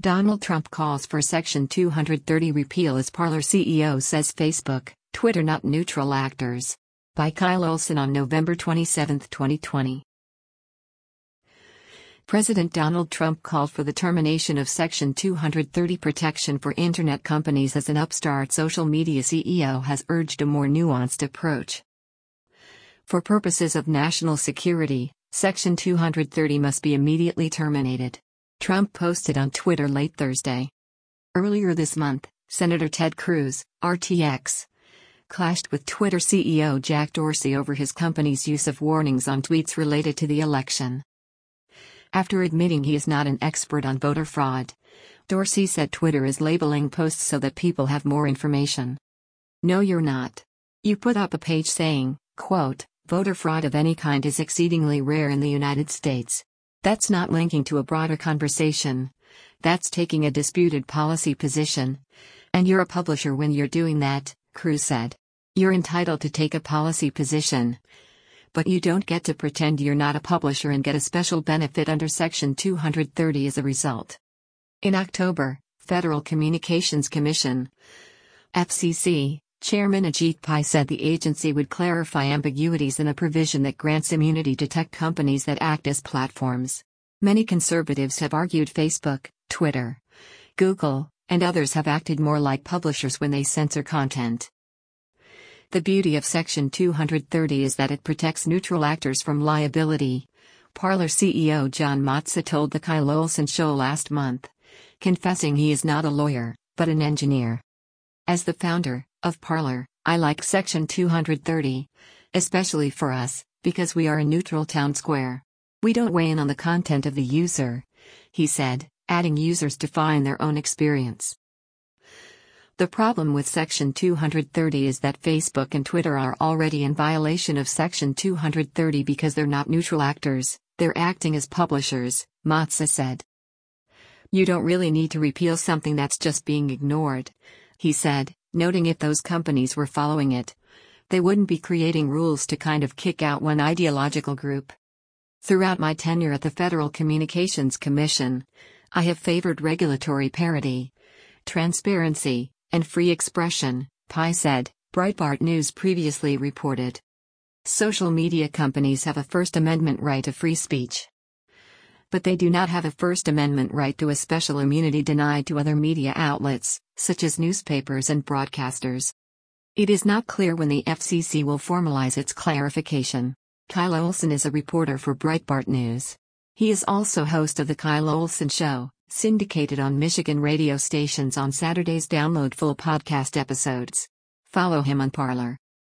Donald Trump calls for Section 230 repeal as Parler CEO says Facebook, Twitter not neutral actors. By Kyle Olson on November 27, 2020. President Donald Trump called for the termination of Section 230 protection for Internet companies as an upstart social media CEO has urged a more nuanced approach. For purposes of national security, Section 230 must be immediately terminated. Trump posted on Twitter late Thursday. Earlier this month, Senator Ted Cruz, RTX, clashed with Twitter CEO Jack Dorsey over his company's use of warnings on tweets related to the election. After admitting he is not an expert on voter fraud, Dorsey said Twitter is labeling posts so that people have more information. No, you're not. You put up a page saying, quote, voter fraud of any kind is exceedingly rare in the United States. That's not linking to a broader conversation. That's taking a disputed policy position. And you're a publisher when you're doing that, Cruz said. You're entitled to take a policy position. But you don't get to pretend you're not a publisher and get a special benefit under Section 230 as a result. In October, Federal Communications Commission, FCC, Chairman Ajit Pai said the agency would clarify ambiguities in a provision that grants immunity to tech companies that act as platforms. Many conservatives have argued Facebook, Twitter, Google, and others have acted more like publishers when they censor content. The beauty of Section 230 is that it protects neutral actors from liability, Parler CEO John Matza told the Kyle Olson Show last month, confessing he is not a lawyer, but an engineer. As the founder of Parler, I like Section 230, especially for us, because we are a neutral town square. We don't weigh in on the content of the user, he said, adding users define their own experience. The problem with Section 230 is that Facebook and Twitter are already in violation of Section 230 because they're not neutral actors, they're acting as publishers, Matza said. You don't really need to repeal something that's just being ignored, he said, noting if those companies were following it, they wouldn't be creating rules to kind of kick out one ideological group. Throughout my tenure at the Federal Communications Commission, I have favored regulatory parity, transparency, and free expression, Pai said, Breitbart News previously reported. Social media companies have a First Amendment right to free speech. But they do not have a First Amendment right to a special immunity denied to other media outlets, such as newspapers and broadcasters. It is not clear when the FCC will formalize its clarification. Kyle Olson is a reporter for Breitbart News. He is also host of The Kyle Olson Show, syndicated on Michigan radio stations on Saturdays. Download full podcast episodes. Follow him on Parler.